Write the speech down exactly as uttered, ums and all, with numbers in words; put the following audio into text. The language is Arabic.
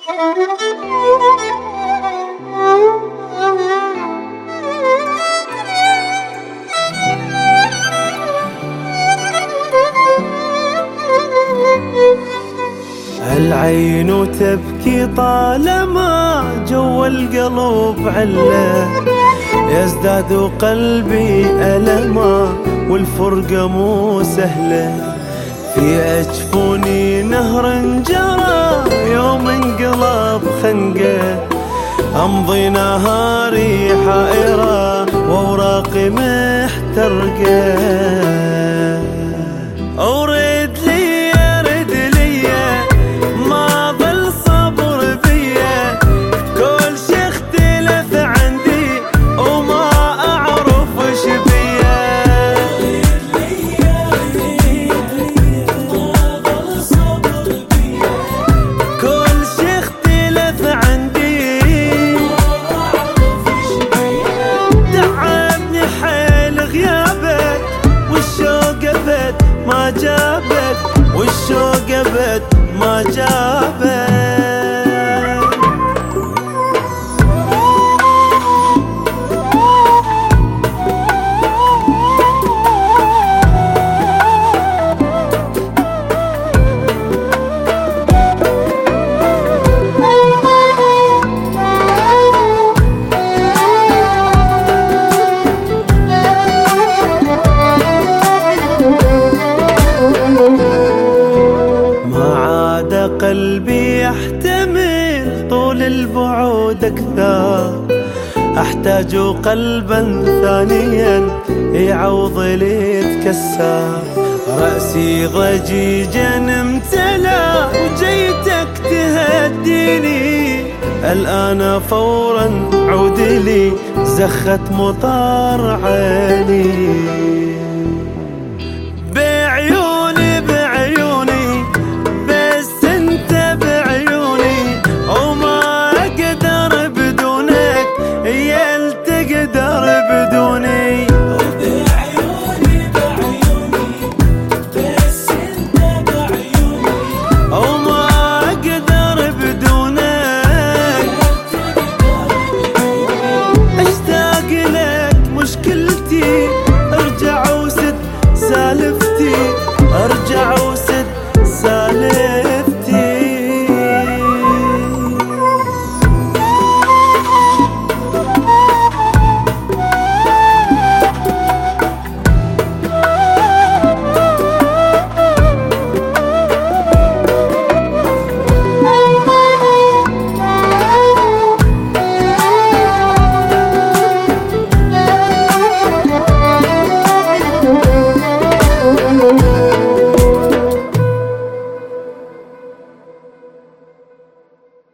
العين تبكي طالما جو القلب عله، يزداد قلبي ألما والفرقة مو سهلة. في أجفوني نهر جرى يوم انقلب خنقه، أمضي نهاري حائرة وأوراقي محترقة. أورد لي أرد لي ما ظل صبر بيا، كل شي اختلف عندي وما أعرف وش بيا. كل شي اختلف عندي تعبني حيل غيابك، والشوق أبد ما جابك، والشوق أبد ما جابك. قلبي يحتمل طول البعود أكثر، أحتاج قلبا ثانيا يعوض لي يتكسر. رأسي ضجيجا امتلأ وجيتك تهديني، الآن فورا عودي لي زخت مطار عيني.